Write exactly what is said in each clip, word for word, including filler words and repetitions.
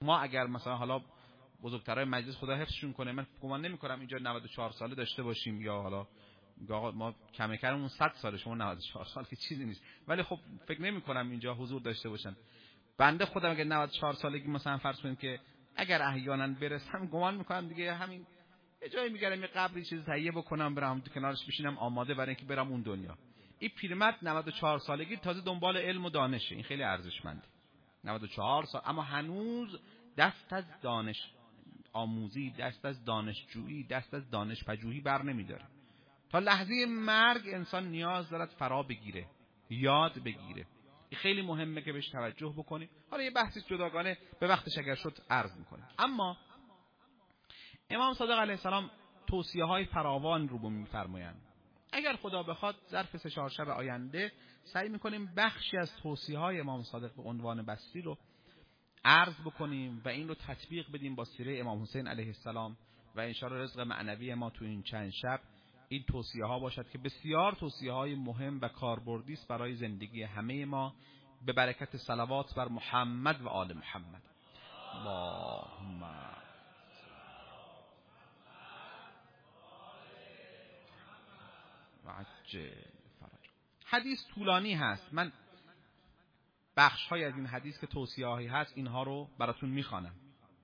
ما اگر مثلا حالا بزرگترای مجلس خدا حفظشون کنه، من گمان نمی‌کنم اینجا نود و چهار ساله داشته باشیم، یا حالا آقا ما کم کممون صد ساله، شما نود و چهار سال که چیزی نیست، ولی خب فکر نمی‌کنم اینجا حضور داشته باشن. بنده خودم اگه نود و چهار سالگی مثلا فرض کنیم که اگر احیانا برسم، گمان می‌کنم دیگه همین یه جایی میگردم یه قبری چیز تهیه بکنم، برم تو کنارش بشینم آماده برای اینکه برم اون دنیا. این پیرمرد نود و چهار سالگی تازه دنبال علم و دانشه، این خیلی ارزشمنده. نود و چهار سال اما هنوز دست از دانش آموزی، دست از دانشجویی، دست از دانش پژوهی بر نمیداره. تا لحظه مرگ انسان نیاز دارد فرا بگیره، یاد بگیره. این خیلی مهمه که بهش توجه بکنیم. حالا یه بحثی جداگانه به وقتش اگر شد عرض میکنیم. اما امام صادق علیه السلام توصیه های فراوان رو میفرمایند. اگر خدا بخواد ظرف سه چهار شب آینده سعی میکنیم بخشی از توصیه های امام صادق به عنوان بسری رو عرض بکنیم و این رو تطبیق بدیم با سیره امام حسین علیه السلام و انشاءالله رزق معنوی ما تو این چند شب این توصیه ها باشد که بسیار توصیه های مهم و کاربردی است برای زندگی همه ما، به برکت صلوات بر محمد و آل محمد. اللهم عجل فرج. حدیث طولانی هست، من بخش های از این حدیث که توصیه هایی هست اینها رو براتون میخوانم.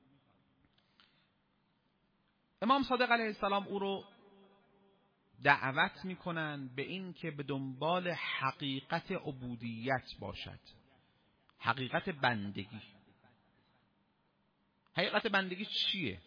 امام صادق علیه السلام او رو دعوت میکنن به این که به دنبال حقیقت عبودیت باشد، حقیقت بندگی. حقیقت بندگی چیه؟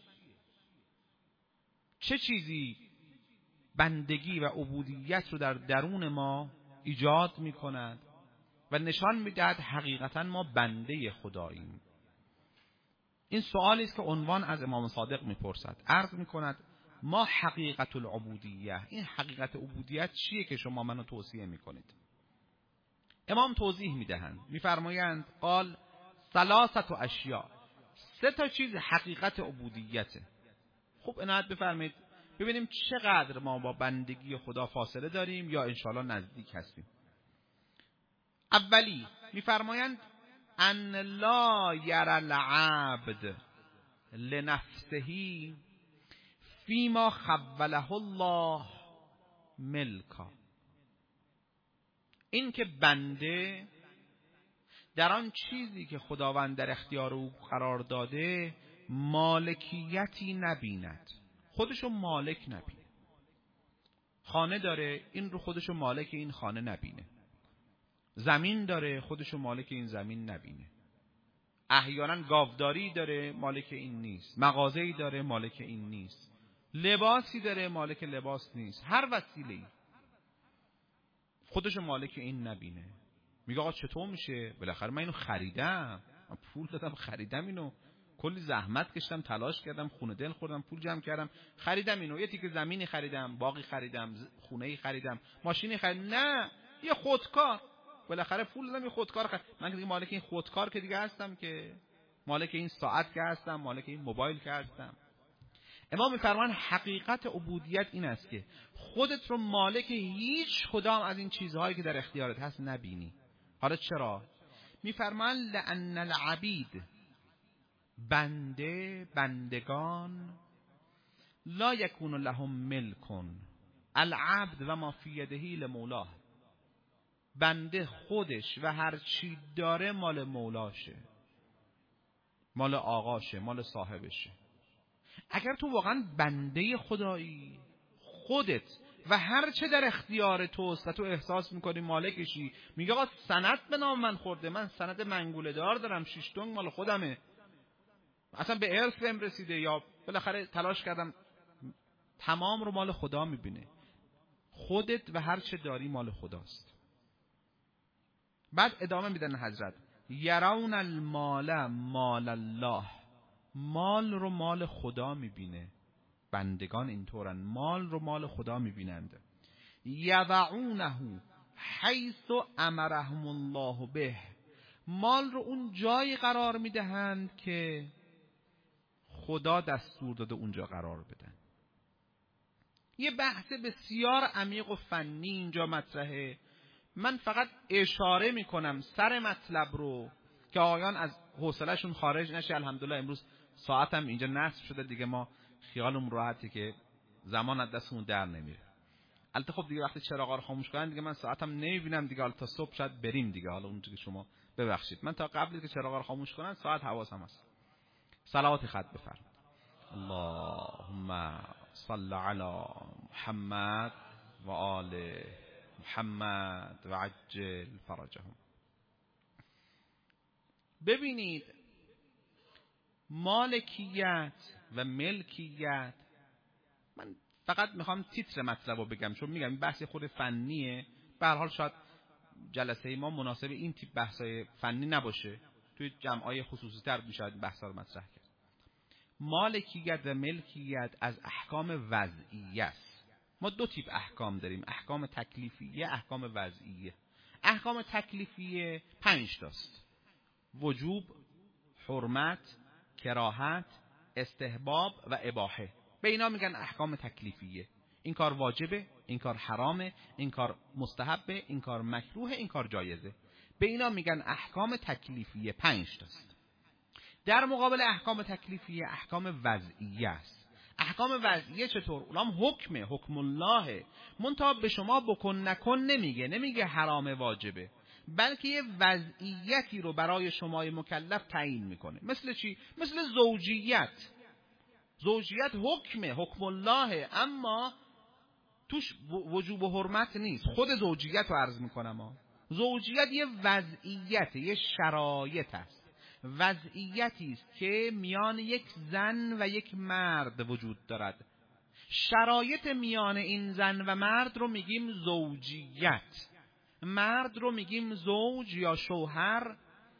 چه چیزی بندگی و عبودیت رو در درون ما ایجاد میکند و نشان میدهد حقیقتا ما بنده خداییم؟ این سوالی است که عنوان از امام صادق میپرسد. عرض میکند ما حقیقت العبودیه، این حقیقت عبودیت چیه که شما منو توصیه میکنید؟ امام توضیح میدهند، میفرمایند قال ثلاثه اشیاء، سه تا چیز حقیقت عبودیته. خوب عنایت بفرمایید ببینیم چقدر ما با بندگی خدا فاصله داریم یا انشاءالله نزدیک هستیم. اولی میفرمایند ان لا یر العبد لنفسه فیما خوله الله ملکا، این که بنده در آن چیزی که خداوند در اختیار او قرار داده مالکیتی نبیند، خودشو مالک نبینه. خانه داره، این رو خودشو مالک این خانه نبینه. زمین داره، خودشو مالک این زمین نبینه. احیانا گاوداری داره، مالک این نیست. مغازه‌ای داره، مالک این نیست. لباسی داره، مالک لباس نیست. هر وسیله‌ای خودشو مالک این نبینه. میگه آقا چطور میشه؟ بالاخره من اینو خریدم، من پول دادم خریدم اینو، کلی زحمت کشیدم، تلاش کردم، خونه دل خوردم، پول جمع کردم، خریدم اینو. یه تیکه زمینی خریدم، باغی خریدم، خونه‌ای خریدم، ماشینی خریدم. نه، یه خودکار. بالاخره پول دادم یه خودکار خریدم. من دیگه مالک این خودکار که دیگه هستم، که مالک این ساعت که هستم، مالک این موبایل که هستم. امام می‌فرمان حقیقت عبودیت این است که خودت رو مالک هیچ کدام از این چیزهایی که در اختیارت هست نبینی. حالا چرا؟ می‌فرمان لأن العبید، بنده، بندگان، لا یکون لهم ملکن العبد و ما فی یده لمولاه، بنده خودش و هر چی داره مال مولاشه، مال آقاشه، مال صاحبشه. اگر تو واقعا بنده خدایی، خودت و هر چه در اختیار توست و تو احساس میکنی مالکشی، میگه آقا سند به نام من خورده، من سند منگوله دار دارم، شش تنگ مال خودمه، اصلا به ارث بهم رسیده، یا بالاخره تلاش کردم، تمام رو مال خدا میبینه. خودت و هر چه داری مال خداست. بعد ادامه میدن حضرت یرون المال مال الله، مال رو مال خدا میبینه. بندگان اینطورن، مال رو مال خدا میبینند. یضعونه حیث امرهم الله به، مال رو اون جایی قرار میدهند که خدا دستور داده اونجا قرار بدن. یه بحث بسیار عمیق و فنی اینجا مطرحه، من فقط اشاره میکنم سر مطلب رو که آقایان از حوصله‌شون خارج نشه. الحمدلله امروز ساعتم اینجا نصب شده دیگه، ما خیالمون راحته که زمان از دستمون در نمیره. البته خب دیگه وقتی چراغا رو خاموش کنن دیگه من ساعتم نمیبینم دیگه، حالا تا صبح شاید بریم دیگه. حالا اونجوری که شما ببخشید، من تا قبل که چراغا رو خاموش کنن ساعت حواسم هست. صلوات خط بفرمایید. اللهم صل علی محمد و آل محمد و عجل فرجهم. ببینید مالکیت و ملکیت، من فقط میخوام تیتر مطلب رو بگم چون میگم این بحث خود فنیه. به هر حال شاید جلسه ما مناسب این تیپ بحثای فنی نباشه، توی جمعای خصوصی تر میشه این بحثا رو مطرح کرد. مالکیت و ملکیت از احکام وضعیه است. ما دو تیپ احکام داریم، احکام تکلیفیه، احکام وضعیه. احکام تکلیفیه پنج تاست: وجوب، حرمت، کراهت، استحباب و اباحه. به اینا میگن احکام تکلیفیه. این کار واجبه، این کار حرامه، این کار مستحبه، این کار مکروه، این کار جایزه. به اینا میگن احکام تکلیفیه. پنج تاست. در مقابل احکام تکلیفیه احکام وضعیه است. احکام وضعیه چطور؟ اونام حکمه، حکم الله. منتها به شما بکن نکن نمیگه، نمیگه حرام واجبه، بلکه یه وضعیتی رو برای شمای مکلف تعیین میکنه. مثل چی؟ مثل زوجیت. زوجیت حکمه، حکم الله، اما توش وجوب و حرمت نیست. خود زوجیت رو عرض میکنم ها. زوجیت یه وضعیت، یه شرایط است، وضعیتی است که میان یک زن و یک مرد وجود دارد. شرایط میان این زن و مرد رو میگیم زوجیت. مرد رو میگیم زوج یا شوهر،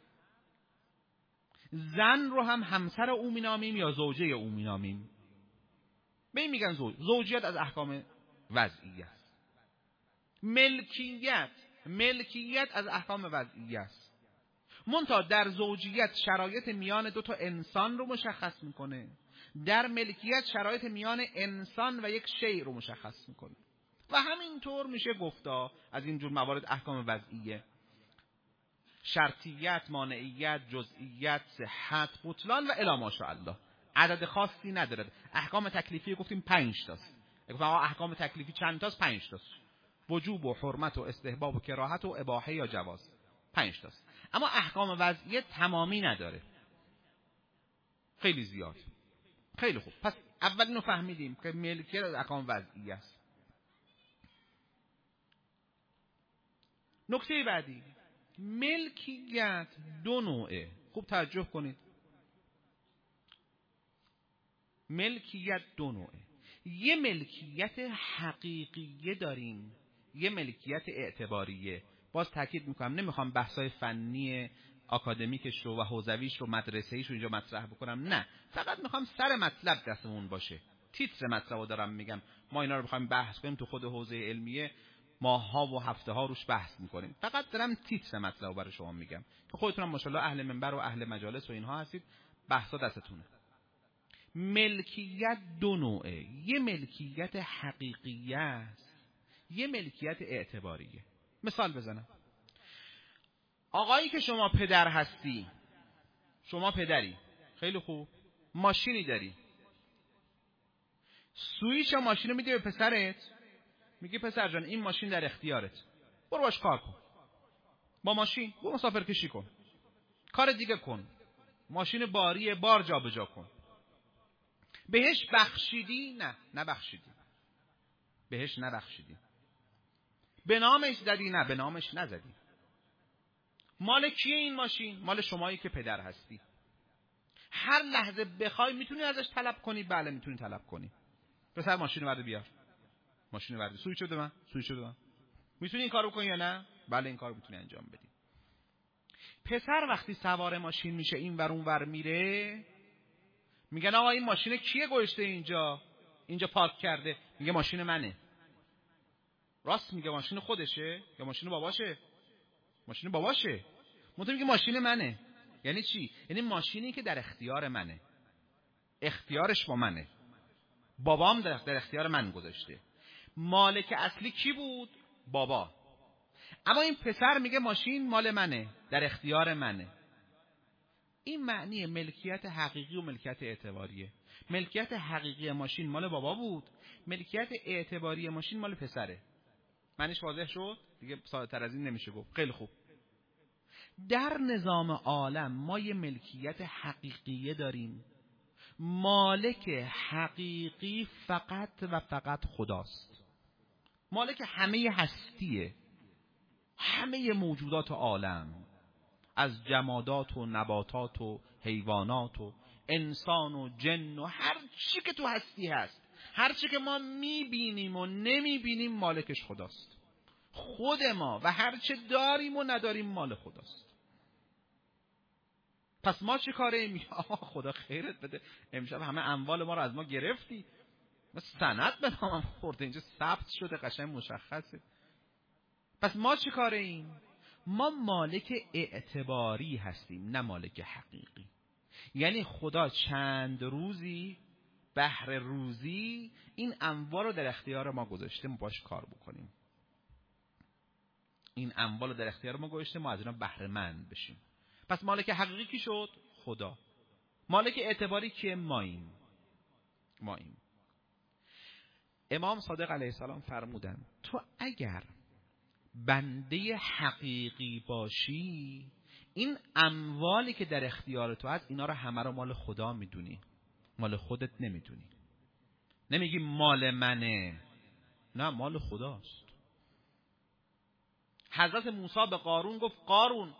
زن رو هم همسر او مینامیم یا زوجه او مینامیم. به این میگن زوج. زوجیت از احکام وضعیه است. ملکیت، ملکیت از احکام وضعیه است. منتها در زوجیت شرایط میان دو تا انسان رو مشخص میکنه، در ملکیت شرایط میان انسان و یک شیء رو مشخص میکنه. و همینطور میشه گفتا از اینجور موارد احکام وضعیه: شرطیت، مانعیت، جزئیت، صحت، بطلان و الی ماشاءالله. عدد خاصی نداره. احکام تکلیفی گفتیم پنج تاست. گفتم احکام تکلیفی چند تاست؟ پنج تاست. وجوب و حرمت و استحباب و کراهت و اباحه یا جواز. پنج تاست. اما احکام وضعیه تمامی نداره، خیلی زیاد. خیلی خوب، پس اول اینو فهمیدیم که ملکیت از احکام وضعیه است. نکته بعدی، ملکیت دو نوعه. خوب توجه کنید، ملکیت دو نوعه. یه ملکیت حقیقیه داریم، یه ملکیت اعتباریه. باز تاکید میکنم نمیخوام بحثای فنی آکادمیکش رو و حوزویش رو مدرسه‌ایش رو اینجا مطرح بکنم، نه، فقط میخوام سر مطلب دستمون باشه. تیتر مطلب رو دارم میگم، ما اینا رو میخوایم بحث کنیم تو خود حوزه علمیه، ماه‌ها و هفته‌ها روش بحث میکنیم. فقط دارم تیتر مطلب رو برای شما میگم که خودتون هم ماشاءالله اهل منبر و اهل مجالس و اینها هستید، بحثا دستتونه. ملکیت دو نوعه، یه ملکیت حقیقیه است، یه ملکیت اعتباریه. مثال بزنم. آقایی که شما پدر هستی، شما پدری، خیلی خوب، ماشینی داری، سویچ ماشین رو میده به پسرت، میگه پسر جان این ماشین در اختیارت، برو باش کار کن، با ماشین برو مسافر کشی کن، کار دیگه کن، ماشین باری بار جا به جا کن. بهش بخشیدی؟ نه، نبخشیدی. بهش نبخشیدی. به نامش زدی؟ نه، به نامش نزدی. مال کیه این ماشین؟ مال شمایی که پدر هستی. هر لحظه بخوای میتونی ازش طلب کنی؟ بله میتونی طلب کنی. پسر ماشین ورده بیار. ماشین ورده. سویچ شده من؟ سویچ شده من. میتونی این کارو بکنی یا نه؟ بله این کارو میتونی انجام بدی. پسر وقتی سوار ماشین میشه این ور اون ور میره، میگن آقا این ماشین کیه گذاشته اینجا؟ اینجا پارک کرده. میگه ماشین منه. راست میگه، ماشین خودشه یا ماشین باباشه؟ ماشین باباشه. منتها میگه ماشین منه. یعنی چی؟ یعنی ماشینی که در اختیار منه، اختیارش با منه، بابام در, در اختیار من گذاشته. مالک اصلی کی بود؟ بابا. اما این پسر میگه ماشین مال منه، در اختیار منه. این معنی ملکیت حقیقی و ملکیت اعتباریه. ملکیت حقیقی ماشین مال بابا بود، ملکیت اعتباری ماشین مال پسره. معنیش واضح شد؟ دیگه ساده‌تر از این نمیشه گفت. خیلی خوب. در نظام عالم ما یه ملکیت حقیقی داریم. مالک حقیقی فقط و فقط خداست. مالک همه هستیه، همه موجودات عالم، از جمادات و نباتات و حیوانات و انسان و جن و هر چی که تو هستی هست، هر چی که ما میبینیم و نمیبینیم مالکش خداست. خود ما و هر چه داریم و نداریم مال خداست. پس ما چه کاره ایم؟ خدا خیرت بده، امشب همه اموال ما رو از ما گرفتی. ما سند به نامم خورده، اینجا ثبت شده، قشنگ مشخصه. پس ما چه کاره ایم؟ ما مالک اعتباری هستیم، نه مالک حقیقی. یعنی خدا چند روزی بهر روزی این اموال رو در اختیار ما گذاشته، ما باش کار بکنیم. این اموال رو در اختیار ما گذاشته، ما از اینا بهره مند بشیم. پس مالک حقیقی کی شد؟ خدا. مالک اعتباری که ماییم. ماییم. امام صادق علیه السلام فرمودن تو اگر بنده حقیقی باشی، این اموالی که در اختیار تو هست اینا رو همه رو مال خدا میدونی، مال خودت نمیدونی. نمیگی مال منه، نه، مال خداست. حضرت موسی به قارون گفت قارون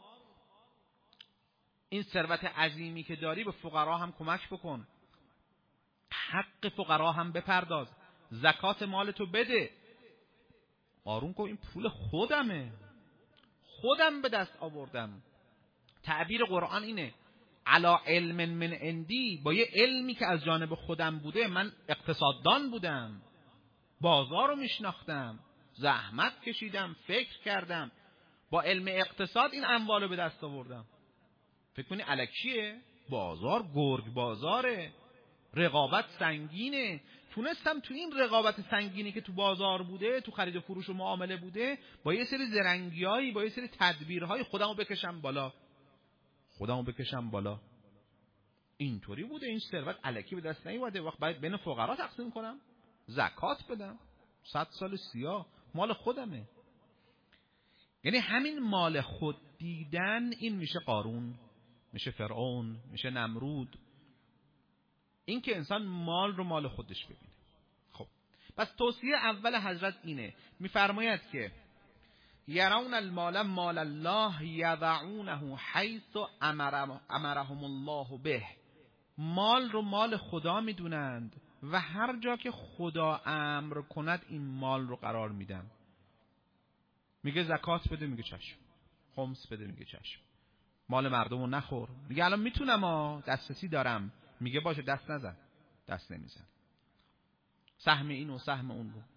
این ثروت عظیمی که داری به فقرا هم کمک بکن، حق فقرا هم بپرداز، زکات مالتو بده. قارون گفت این پول خودمه، خودم به دست آوردم. تعبیر قرآن اینه علا علم من عندی، با یه علمی که از جانب خودم بوده. من اقتصاددان بودم، بازار رو میشناختم، زحمت کشیدم، فکر کردم، با علم اقتصاد این اموال رو به دست آوردم. فکر کنی الکیه؟ بازار گرگ بازاره، رقابت سنگینه. تونستم تو این رقابت سنگینی که تو بازار بوده، تو خرید و فروش و معامله بوده، با یه سری زرنگیایی، با یه سری تدبیرهای خودمو بکشم بالا، خودمو بکشم بالا. اینطوری بوده. این ثروت الکی به دست نیومده. وقت باید بین فقرا تقسیم کنم، زکات بدم. صد سال سیاه مال خودمه. یعنی همین مال خود دیدن، این میشه قارون، میشه فرعون، میشه نمرود. این که انسان مال رو مال خودش ببینه. خب پس توصیه اول حضرت اینه، میفرماید که یرون المال مال الله یضعونه حیث امرهم الله به. مال رو مال خدا میدونند و هر جا که خدا امر کند این مال رو قرار میدن. میگه زکات بده، میگه چشم. خمس بده، میگه چشم. مال مردم رو نخور، میگه الان میتونم ها، دسترسی دارم، میگه باشه دست نزن، دست نمیزن. سهم این و سهم اون رو.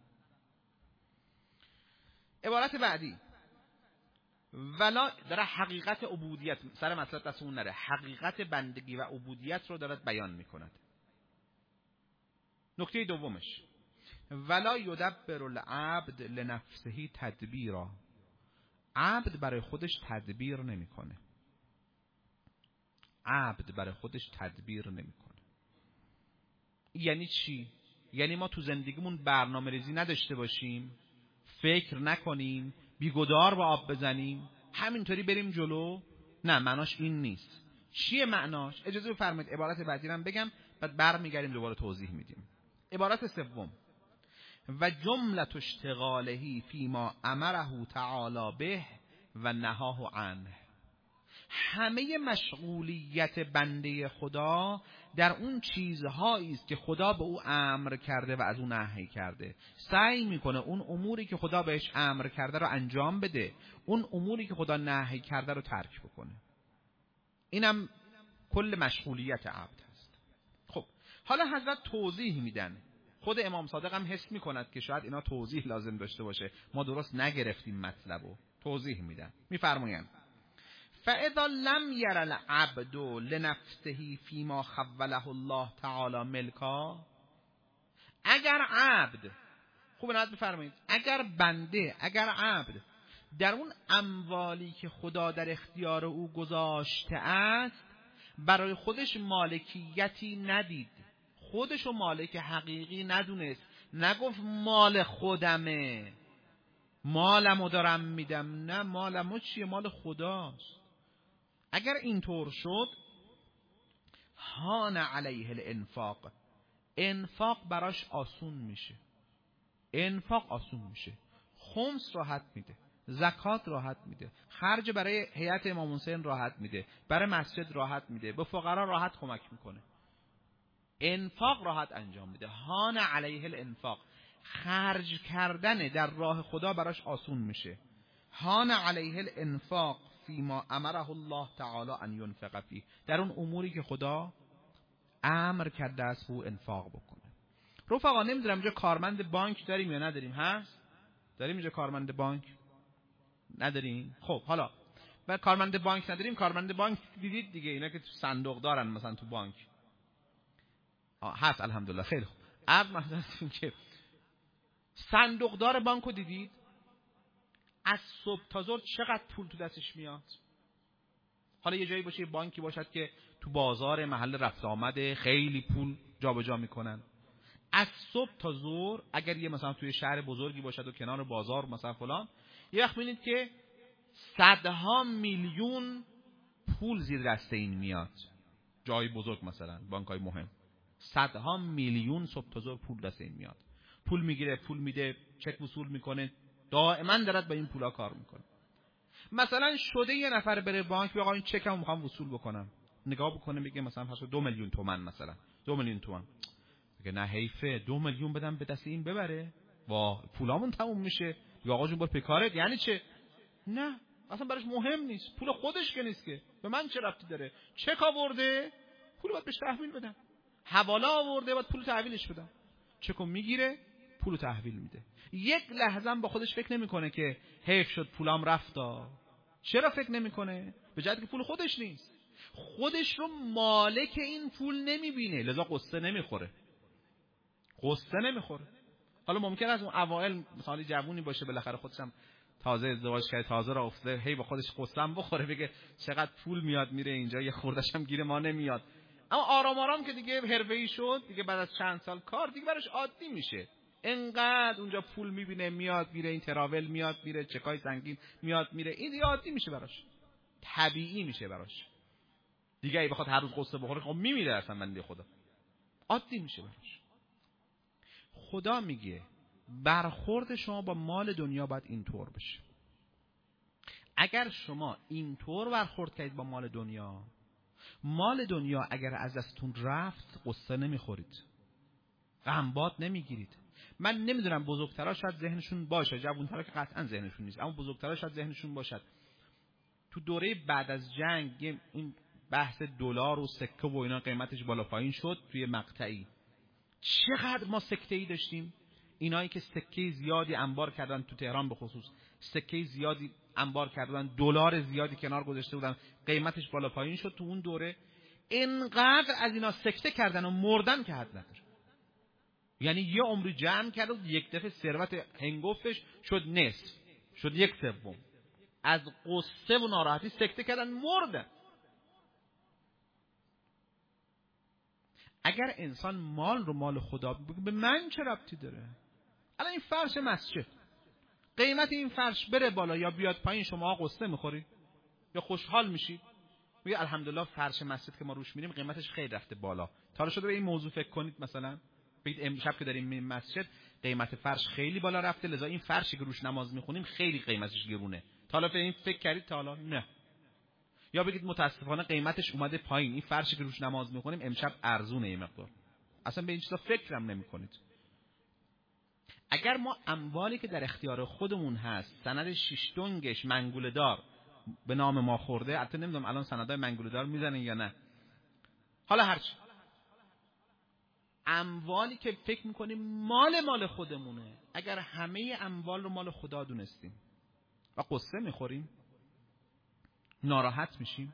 عبارت بعدی ولا داره حقیقت عبودیت، سر مسئله دست اون نره، حقیقت بندگی و عبودیت رو دارد بیان میکند. نکته دومش ولا یدبر العبد لنفسه تدبیرا. عبد برای خودش تدبیر نمیکنه. عبد برای خودش تدبیر نمیکنه. یعنی چی؟ یعنی ما تو زندگیمون برنامه ریزی نداشته باشیم، فکر نکنیم، بیگدار با آب بزنیم، همینطوری بریم جلو. نه، معناش این نیست. چیه معناش؟ اجازه بفرمایید عبارت بعدی رو بگم، بعد برمیگردیم دوباره توضیح میدیم. عبارت سوم و جملت اشتغالهی فیما امره تعالی به و نهاه عنه. همه مشغولیت بنده خدا در اون چیزهایی است که خدا به او امر کرده و از اون نهی کرده. سعی میکنه اون اموری که خدا بهش امر کرده رو انجام بده، اون اموری که خدا نهی کرده رو ترک بکنه. اینم کل مشغولیت عبد هست. خب حالا حضرت توضیح میدن. خود امام صادق هم حس میکند که شاید اینا توضیح لازم داشته باشه، ما درست نگرفتیم مطلبو. توضیح میدن، میفرمایند فاذا لم یر العبد لنفسه فیما خوله الله تعالی ملکا. اگر عبد، خوب نهایت بفرمایید، اگر بنده، اگر عبد در اون اموالی که خدا در اختیار او گذاشته است برای خودش مالکیتی ندید، خودشو مالک حقیقی ندونست، نگفت مال خودمه، مالمو دارم میدم، نه مالمو چیه، مال خداست. اگر اینطور شد هان علیه الانفاق، انفاق براش آسون میشه، انفاق آسون میشه، خمس راحت میده، زکات راحت میده، خرج برای هیئت امام حسین راحت میده، برای مسجد راحت میده، به فقرا راحت کمک میکنه، انفاق راحت انجام میده. هان علیه الانفاق، خرج کردن در راه خدا براش آسون میشه. هان علیه الانفاق فیما امره الله تعالی ان ينفق فیه، در اون اموری که خدا امر کرده است او انفاق بکنه. رفقا نمیدونم اینجا کارمند بانک داریم یا نداریم؟ هست؟ داریم اینجا کارمند بانک؟ نداریم؟ خب حالا و کارمند بانک نداریم، کارمند بانک دیدید دیگه، اینا که تو صندوق دارن مثلا تو بانک هست الحمدلله. خیلی خوب. عرض محضرتون که صندوقدار بانکو دیدید از صبح تا ظهر چقدر پول تو دستش میاد؟ حالا یه جایی باشه، یه بانکی باشد که تو بازار محل رفت آمده خیلی پول جابجا میکنن، از صبح تا ظهر اگر یه مثلا توی شهر بزرگی باشد و کنار بازار مثلا فلان، یه وقت می‌بینید که صدها میلیون پول زیر دست این میاد، جای بزرگ مثلا بانک‌های مهم، صدها میلیون صبح تا ظهر پول دست این میاد، پول میگیره، پول میده، چک وصول میکنه، دائما دارد با این پولا کار میکنه. مثلا شده یه نفر بره بانک بگه آقا این چکمو میخوام وصول بکنم، نگاه بکنه بگه مثلا پس دو میلیون تومان، مثلا دو میلیون تومان، بگه نه حیفه، دو میلیون بدم به دست این ببره، واه پولامون تموم میشه. بگه آقا جون برو پکارت، یعنی چه؟ نه اصلا براش مهم نیست، پول خودش که نیست که، به من چه ربطی داره؟ چک آورده پول باید بهش تحویل بدم، حواله آورده باید پول تحویلش بدم، چکو میگیره پولو تحویل میده. یک لحظه هم با خودش فکر نمیکنه که حیف شد پولام رفتا. چرا فکر نمیکنه؟ به جهت که پول خودش نیست، خودش رو مالک این پول نمیبینه، لذا قصه نمیخوره، قصه نمیخوره. حالا ممکن است اون اوائل مثلا جوونی باشه بالاخره خودش هم تازه ازدواج کرده، تازه را افتاده، هی با خودش قصه هم بخوره، بگه چقدر پول میاد میره اینجا، یه خوردش هم گیر ما نمیاد. اما آرام آرام که دیگه حرفه‌ای شد دیگه، بعد از چند سال کار دیگه براش عادی میشه، انقدر اونجا پول میبینه میاد میره، این تراول میاد میره، چکای سنگین میاد میره، این دیگه عادی میشه براش، طبیعی میشه براش دیگه. ای بخواد هر روز قصه بخوره خب میمیره اصلا، بنده خدا، عادی میشه براش. خدا میگه برخورد شما با مال دنیا باید اینطور بشه. اگر شما اینطور برخورد کردید با مال دنیا، مال دنیا اگر از دستتون رفت قصه نمیخورید، غمباد نمیگیرید. من نمیدونم بزرگترها شاید ذهنشون باشه، جوانترها که قطعا ذهنشون نیست، اما بزرگترها شاید ذهنشون باشد. تو دوره بعد از جنگ این بحث دلار و سکه و اینا قیمتش بالا پایین شد، توی مقطعی چقدر ما سکه ای داشتیم. اینایی که سکه زیادی انبار کردن تو تهران به خصوص، سکه زیادی انبار کردن، دلار زیادی کنار گذاشته بودن، قیمتش بالا پایین شد. تو اون دوره اینقدر از اینا سکته کردن و مردن که حد نداره. یعنی یه عمری جمع کرد و یک دفعه ثروت هنگفتش شد نصف، شد یک سوم، از قصه و ناراحتی سکته کردن مردن. اگر انسان مال رو مال خدا بگه به من چه ربطی داره؟ الان این فرش مسجد، قیمت این فرش بره بالا یا بیاد پایین، شما قصه میخورید یا خوشحال میشید؟ میگه الحمدلله فرش مسجد که ما روش میریم قیمتش خیلی رفته بالا. تا حالا شده به این موضوع فکر کنید؟ مثلا بگید امشب که داریم میریم مسجد قیمت فرش خیلی بالا رفته، لذا این فرشی که روش نماز میخونیم خیلی قیمتش گرونه. تا حالا به این فکر کردید؟ تا حالا نه. یا بگید متاسفانه قیمتش اومده پایین، این فرشی که روش نماز میخونیم امشب ارزونه یه مقدار. اصلا به این چیزا فکرم نمیکنید. اگر ما اموالی که در اختیار خودمون هست، سند شش دنگش منگوله دار به نام ما خورده، البته نمیدونم الان سندای منگوله دار میزنن یا نه، حالا هرچی، اموالی که فکر میکنیم مال مال خودمونه، اگر همه اموال رو مال خدا دونستیم و قصه میخوریم، ناراحت میشیم.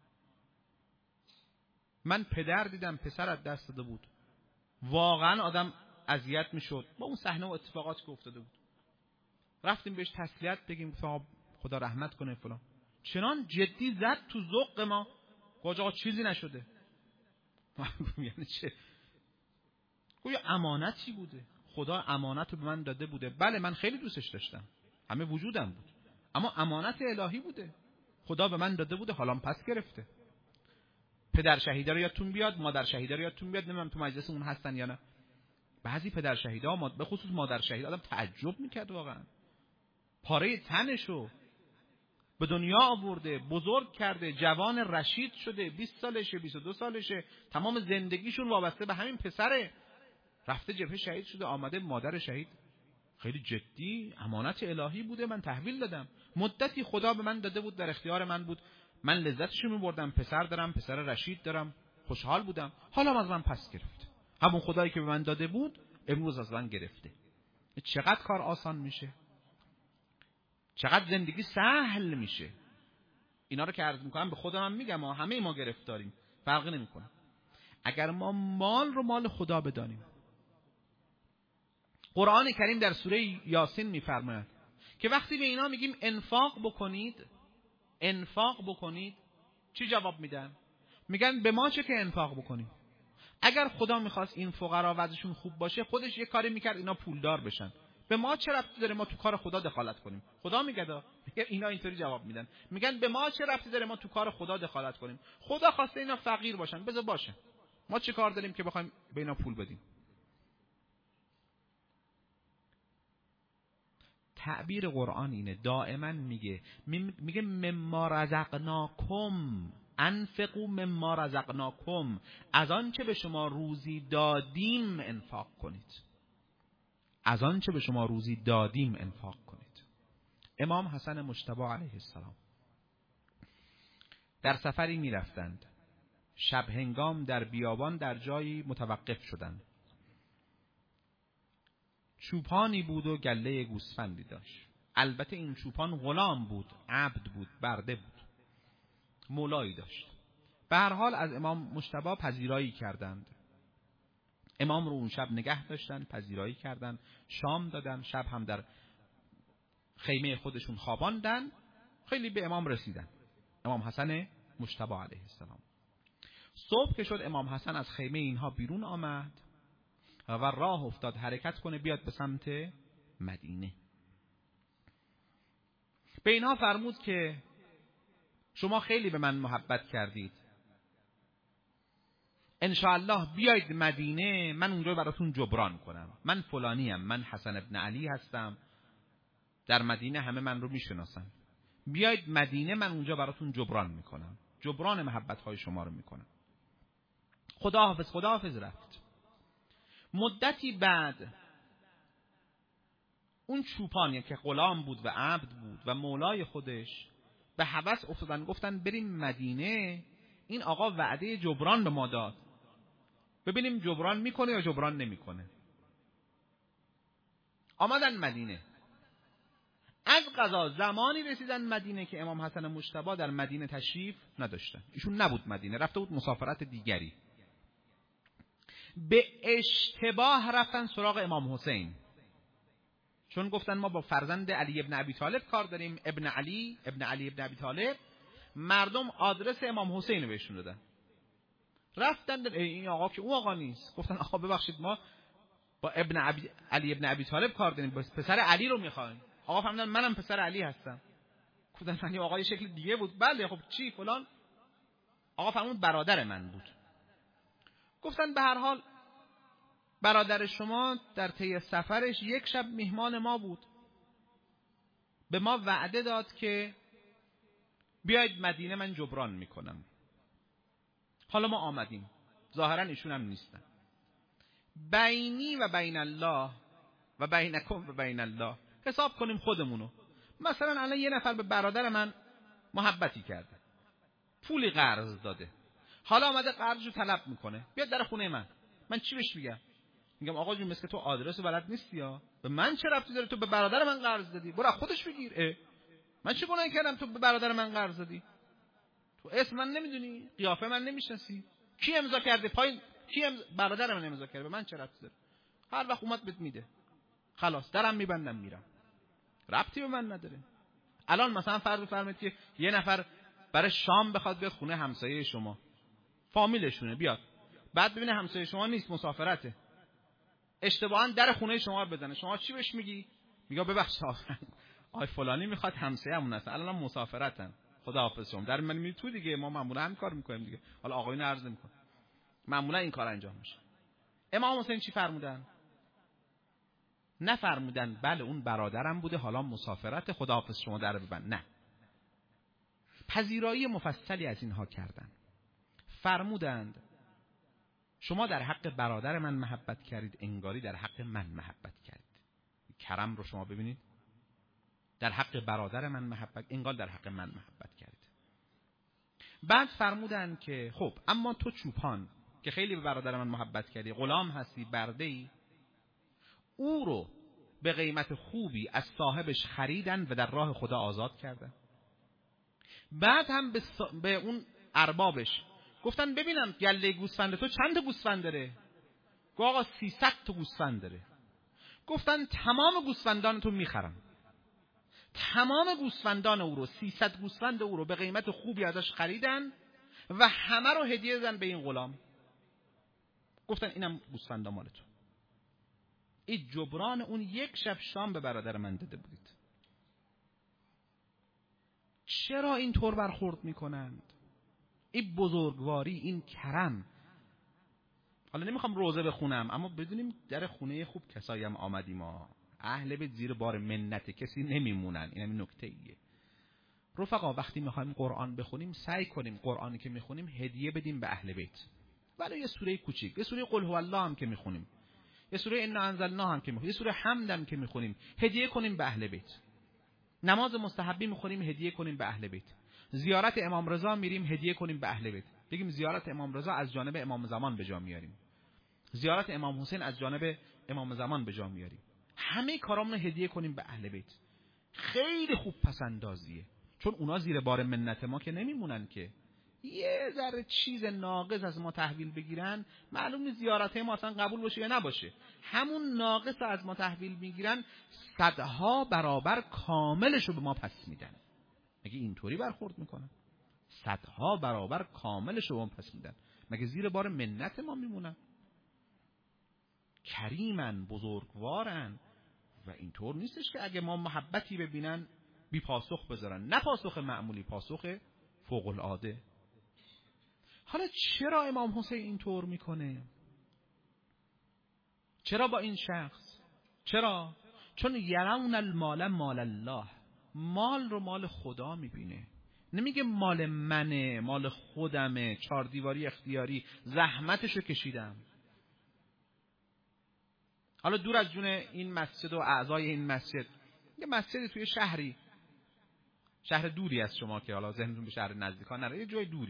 من پدر دیدم پسر از دست داده بود، واقعا آدم اذیت میشد با اون صحنه و اتفاقاتی که افتاده بود. رفتیم بهش تسلیت بگیم خدا رحمت کنه فلان، چنان جدی زد تو ذوق ما، باج آقا چیزی نشده. یعنی چه؟ گویا امانتی بوده. خدا امانت رو به من داده بوده. بله من خیلی دوستش داشتم، همه وجودم بود، اما امانت الهی بوده. خدا به من داده بوده، حالا پس گرفته. پدر شهیدا رو یادتون بیاد، مادر شهیدا رو یادتون بیاد، نمیدونم تو مجلسمون هستن یا نه. بعضی پدر شهیدا، به خصوص مادر شهید، آدم تعجب میکرد واقعا. پاره تنشو به دنیا آورده، بزرگ کرده، جوان رشید شده، بیست سالشه، بیست و دو سالشه، تمام زندگیشون وابسته به همین پسره. رفته جبهه شهید شده، آمده مادر شهید. خیلی جدی، امانت الهی بوده، من تحویل دادم. مدتی خدا به من داده بود، در اختیار من بود، من لذتشو می‌بردم. پسر دارم، پسر رشید دارم، خوشحال بودم. حالا از من پس گرفت. همون خدایی که به من داده بود امروز از من گرفته. چقدر کار آسان میشه، چقدر زندگی سهل میشه. اینا رو که عرض میکنم به خودم هم میگم، ما همه ما گرفتاریم، فرقی نمیکنه. اگر ما مال رو مال خدا بدانیم. قرآن کریم در سوره یاسین میفرماید که وقتی به اینا میگیم انفاق بکنید، انفاق بکنید، چی جواب میدن؟ میگن به ما چه که انفاق بکنیم؟ اگر خدا میخواست این فقرا وضعشون خوب باشه، خودش یه کاری میکرد اینا پولدار بشن. به ما چه ربطی داره ما تو کار خدا دخالت کنیم؟ خدا میگه دا. اینا اینطوری جواب میدن، میگن به ما چه ربطی داره ما تو کار خدا دخالت کنیم؟ خدا خواسته اینا فقیر باشن، بذار باشه، ما چه کار داریم که بخوایم به اینا پول بدیم؟ تعبیر قرآن اینه، دائما میگه میگه مما رزقناکم، انفقوا مما رزقناکم، از آن چه به شما روزی دادیم انفاق کنید. از آن چه به شما روزی دادیم انفاق کنید. امام حسن مجتبی علیه السلام در سفری میرفتند، شب هنگام در بیابان در جایی متوقف شدند. چوپانی بود و گله گوسفندی داشت. البته این چوپان غلام بود، عبد بود، برده بود، مولایی داشت. به هر حال از امام مجتبی پذیرایی کردند. امام رو اون شب نگه داشتن، پذیرایی کردند، شام دادن، شب هم در خیمه خودشون خواباندن. خیلی به امام رسیدن، امام حسن مجتبی علیه السلام. صبح که شد امام حسن از خیمه اینها بیرون آمد و راه افتاد حرکت کنه بیاد به سمت مدینه. به اینها فرمود که شما خیلی به من محبت کردید، انشاءالله بیاید مدینه، من اونجا براتون جبران کنم. من فلانیم، من حسن ابن علی هستم، در مدینه همه من رو میشناسن. بیاید مدینه، من اونجا براتون جبران میکنم، جبران محبت های شما رو میکنم. خداحافظ خداحافظ رفت. مدتی بعد اون چوپانی که غلام بود و عبد بود و مولای خودش به هوس افتادن، گفتن بریم مدینه، این آقا وعده جبران به ما داد، ببینیم جبران میکنه یا جبران نمیکنه. آمدن مدینه. از قضا زمانی رسیدن مدینه که امام حسن مجتبی در مدینه تشریف نداشتن. ایشون نبود مدینه، رفته بود مسافرت دیگری. به اشتباه رفتن سراغ امام حسین، چون گفتن ما با فرزند علی ابن ابی طالب کار داریم، ابن علی ابن علی ابن ابی طالب. مردم آدرس امام حسین رو بهشون دادن. رفتن این آقا که اون آقا نیست، گفتن آقا ببخشید ما با ابن عبی علی ابن ابی طالب کار داریم، پسر علی رو میخوایم. آقا فهمیدن منم پسر علی هستم. گفتن من آقای شکل دیگه بود. بله خب چی فلان. آقا فهمید برادر من بود. گفتن به هر حال برادر شما در طی سفرش یک شب میهمان ما بود، به ما وعده داد که بیاید مدینه، من جبران میکنم. حالا ما آمدیم، ظاهرا ایشون هم نیستن. بینی و بین الله و بینکم و بین الله، حساب کنیم خودمونو. مثلا الان یه نفر به برادر من محبتی کرده، پولی قرض داده، حالا آمده قرضشو طلب میکنه، بیاد در خونه من، من چی بهش میگم؟ میگم آقا جون مثل تو آدرس بلد نیستی ها، به من چه ربطی داره؟ تو به برادر من قرض دادی، برو خودش بگیر. اه. من چه گناهی کردم تو به برادر من قرض دادی؟ تو اسم من نمیدونی، قیافه من نمیشناسی، کی امضا کرده پای کی امضا؟ برادر من امضا کرده، به من چه ربطی داره؟ هر وقت اومد بهت میده، خلاص درم میبندم میرم، ربطی به من نداره. الان مثلا فرض بفرمایید که یه نفر برای شام بخواد بیاد خونه همسایه شما، فامیلشونه بیاد، بعد ببینه همسایه شما نیست، مسافرته، اشتباهاً در خونه شما رو بزنه، شما چی بهش میگی؟ میگه ببخشید آی فلانی میخواد همسایه‌مون هست، الان مسافرتن، خداحافظ شما. در من می تو دیگه، ما معمولا هم کار میکنیم دیگه، حالا آقایون عرض میکنه معمولا این کار انجام میشه. امام حسین چی فرمودن؟ نفرمودن بله اون برادرم بوده حالا مسافرت، خداحافظ شما در ببند، نه، پذیرایی مفصلی از اینها کردن. فرمودند شما در حق برادر من محبت کردید، انگاری در حق من محبت کردید. کرم رو شما ببینید، در حق برادر من محبت، انگار در حق من محبت کردید. بعد فرمودند که خب اما تو چوپان که خیلی به برادر من محبت کردی، غلام هستی، برده‌ای، او رو به قیمت خوبی از صاحبش خریدن و در راه خدا آزاد کردن. بعد هم به, سا... به اون اربابش گفتن ببینم گله گوسفند تو چند تا گوسفند داره؟ گفت آقا سیصد تا گوسفند داره. گفتن تمام گوسفندان تو میخرم. تمام گوسفندان او رو، سیصد گوسفند او رو به قیمت خوبی ازش خریدن و همه رو هدیه دادن به این غلام. گفتن اینم گوسفندا مال تو. این جبران اون یک شب شام به برادر من داده بودید. چرا اینطور برخورد میکنند؟ این بزرگواری، این کرم. حالا نمیخوام روزه بخونم، اما بدونیم در خونه خوب کسایی هم آمدیم، ما اهل بیت زیر بار منت کسی نمیمونن. این همین نکته ایه. رفقا وقتی میخوایم قرآن بخونیم سعی کنیم قرآنی که میخونیم هدیه بدیم به اهل بیت. ولی یه سوره کوچیک، یه سوره قل هو الله هم که میخونیم، یه سوره انا انزلنا هم که میخونیم، یه سوره حمد هم که میخونیم، هدیه کنیم به اهل بیت. نماز مستحبی میخونیم، هدیه کنیم به اهل بیت. زیارت امام رضا میریم، هدیه کنیم به اهل بیت. بگیم زیارت امام رضا از جانب امام زمان به جا میاریم، زیارت امام حسین از جانب امام زمان به جا میاریم. همه کارامون هدیه کنیم به اهل بیت. خیلی خوب پسندازیه، چون اونا زیر بار منت ما که نمیمونن که یه ذره چیز ناقص از ما تحویل بگیرن، معلوم نیست زیارت ما اصلا قبول باشه یا نباشه. همون ناقص از ما تحویل میگیرن، صدها برابر کاملشو به ما پس میدن. مگه اینطوری برخورد میکنن؟ صدها برابر کاملشو به ما پس میدن. مگه زیر بار منت ما میمونن؟ کریمن، بزرگوارن. و اینطور نیستش که اگه ما محبتی ببینن بی پاسخ بذارن. نه پاسخ معمولی، پاسخ فوق العاده. حالا چرا امام حسین اینطور میکنه؟ چرا با این شخص؟ چرا؟ چون یرون المال مال الله، مال رو مال خدا میبینه. نمیگه مال منه، مال خودمه، چهار دیواری اختیاری، زحمتشو کشیدم. حالا دور از جون این مسجد و اعضای این مسجد، یه مسجدی توی شهری، شهر دوری از شما که حالا ذهنتون به شهر نزدیکا نره، یه جای دوری،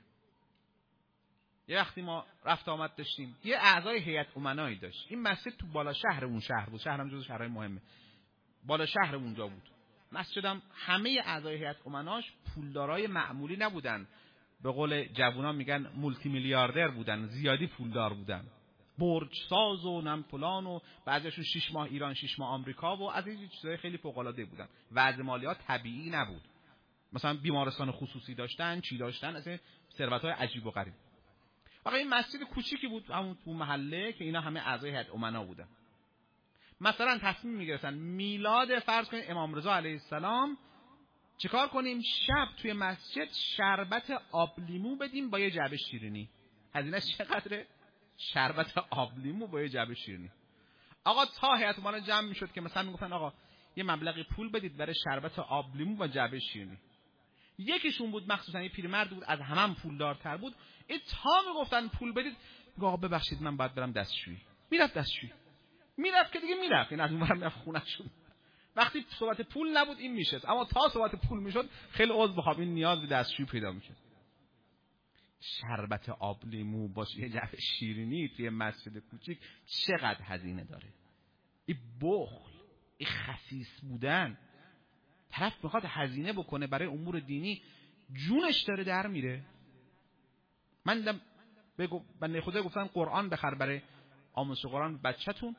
یه وقتی ما رفت آمد داشتیم، یه اعضای هیئت امنایی داشت. این مسجد تو بالا شهر اون شهر بود، شهرم جزو شهرهای مهمه، بالا شهر اونجا بود. مسجدم همه اعضای هیئت امناش پولدارای معمولی نبودن، به قول جوونا میگن مولتی میلیاردر بودن، زیادی پولدار بودن، برج ساز و نم فلان و بعضیشون شش ماه ایران شش ماه آمریکا و از این چیزای خیلی فوق العاده بودن. وضع مالیات طبیعی نبود، مثلا بیمارستان خصوصی داشتن، چی داشتن، اصلا ثروت‌های عجیب و غریب. واقعا این مسجد کوچیکی بود همون تو محله که اینا همه اعضای هیئت امنا بودن. مثلا تصمیم میگرفتن میلاد فرض کنید امام رضا علیه السلام، چیکار کنیم؟ شب توی مسجد شربت آب لیمو بدیم با یه جعبه شیرینی. هزینه‌اش چقدره؟ شربت آب لیمو با یه جعبه شیرینی. آقا تا هیئت امنا جمع میشد که مثلا میگفتن آقا یه مبلغی پول بدید برای شربت آب لیمو با جعبه شیرینی. یکیشون بود مخصوصا یه پیرمرد بود، از همم پولدارتر بود، این تا میگفتن پول بدید، میگه آقا ببخشید من باید برم دستشویی. میرفت دستشویی، میرفت که دیگه میرفت، این از اونورم میرفت خونه‌شون. وقتی صحبت پول نبود این میشد، اما تا صحبت پول میشد خیلی عذر بخوام این نیاز به دستشویی پیدا میشد. شربت آب لیمو باشه یه جعبه شیرینی توی مسجد کوچیک چقدر هزینه داره. این بخل، این خسیس بودن. طرف میخواد هزینه بکنه برای امور دینی، جونش داره در میره. من دیدم بگو بنده خدا گفتن قرآن بخر برای آموزش قرآن بچه‌تون،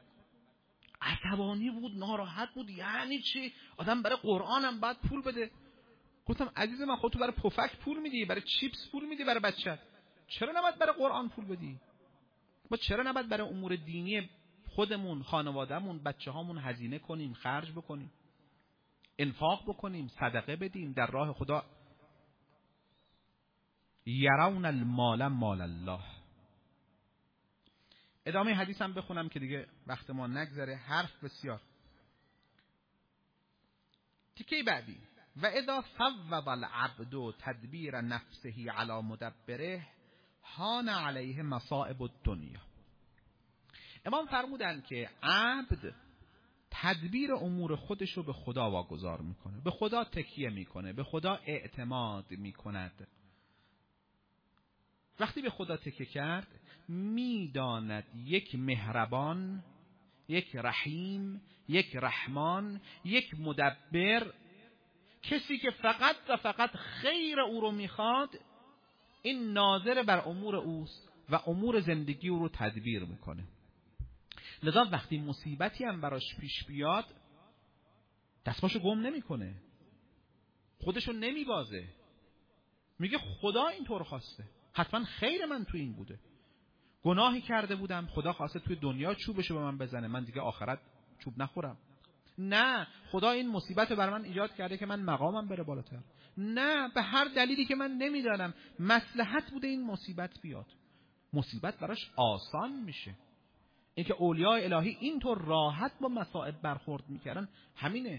عصبانی بود، ناراحت بود. یعنی چی؟ آدم برای قرآن هم باید پول بده؟ گفتم عزیز من، خودت برای پفک پول میدی، برای چیپس پول میدی برای بچت، چرا نباید برای قرآن پول بدی؟ ما چرا نباید برای امور دینی خودمون، خانوادهمون، بچه‌هامون هزینه کنیم، خرج بکنیم، انفاق بکنیم، صدقه بدیم در راه خدا؟ یرون المال مال الله. ادامه حدیثم بخونم که دیگه وقت ما نگذره، حرف بسیار. تیکه بعدی: و اذا ثوب العبد تدبیر نفسه علی مدبره هان علیه مصائب الدنیا. امام فرمودن که عبد تدبیر امور خودش رو به خدا واگذار میکنه، به خدا تکیه میکنه، به خدا اعتماد میکند. وقتی به خدا تکیه کرد، میداند یک مهربان، یک رحیم، یک رحمان، یک مدبر، کسی که فقط و فقط خیر او رو میخواد، این ناظر بر امور اوست و امور زندگی او رو تدبیر میکنه. لذا وقتی مصیبتی هم براش پیش بیاد، دستاشو گم نمیکنه، خودشو نمیبازه، میگه خدا اینطور خواسته، حتما خیر من تو این بوده. گناهی کرده بودم، خدا خواسته توی دنیا چوبشو به من بزنه، من دیگه آخرت چوب نخورم. نه، خدا این مصیبت رو بر من ایجاد کرده که من مقامم بره بالاتر. نه، به هر دلیلی که من نمیدانم مصلحت بوده این مصیبت بیاد. مصیبت براش آسان میشه. اینکه اولیاء الهی اینطور راحت با مصائب برخورد میکردن همینه.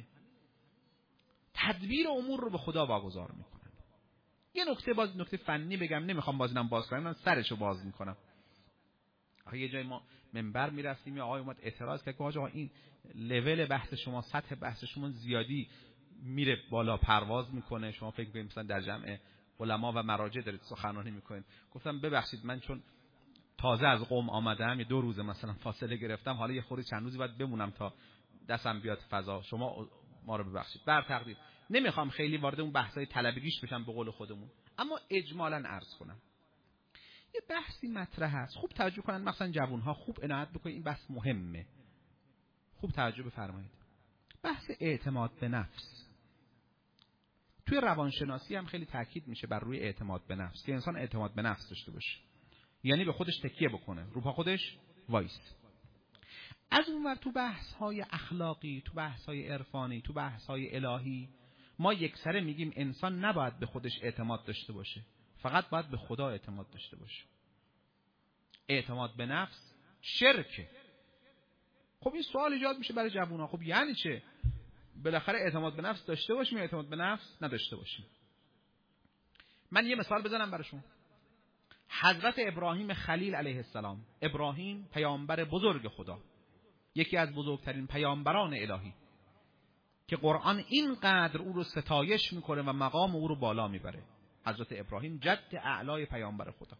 تدبیر امور رو به خدا واگذار میکنن. یه نکته باز نکته فنی بگم، نمیخوام باز اینم باز کنم، من سرشو باز میکنم. آخه یه جای ما منبر میرفتیم، یا آقای اومد اعتراض کرد که آقا این لول بحث شما، سطح بحث شما زیادی میره بالا، پرواز میکنه، شما فکر کنید مثلا در جمع علما و مراجع دارید سخنرانی میکنید. گفتم ببخشید، من چون تازه از قم آمدم، یه دو روز مثلا فاصله گرفتم، حالا یه خوری چند روزی باید بمونم تا دستم بیاد فضا، شما ما رو ببخشید. بر تقدیر نمیخوام خیلی وارد اون بحثای طلبگیش بشم به قول خودمون، اما اجمالاً عرض کنم یه بحثی مطرح هست، خوب توجه کنن، مثلا جوان‌ها خوب عنایت بکنید، این بحث مهمه، خوب توجه بفرمایید. بحث اعتماد به نفس. توی روانشناسی هم خیلی تاکید میشه بر روی اعتماد به نفس، که انسان اعتماد به نفس داشته باشه، یعنی به خودش تکیه بکنه، رو پا خودش وایس. از اون ور تو بحث‌های اخلاقی، تو بحث‌های عرفانی، تو بحث‌های الهی، ما یکسره میگیم انسان نباید به خودش اعتماد داشته باشه، فقط باید به خدا اعتماد داشته باشه. اعتماد به نفس شرکه. خب این سوال ایجاد میشه برای جوونا، خب یعنی چه؟ بالاخره اعتماد به نفس داشته باشیم یا اعتماد به نفس نداشته باشیم؟ من یه مثال بزنم براشون. حضرت ابراهیم خلیل علیه السلام، ابراهیم پیامبر بزرگ خدا، یکی از بزرگترین پیامبران الهی که قرآن اینقدر او رو ستایش میکنه و مقام او رو بالا میبره. حضرت ابراهیم جد اعلای پیامبر خدا.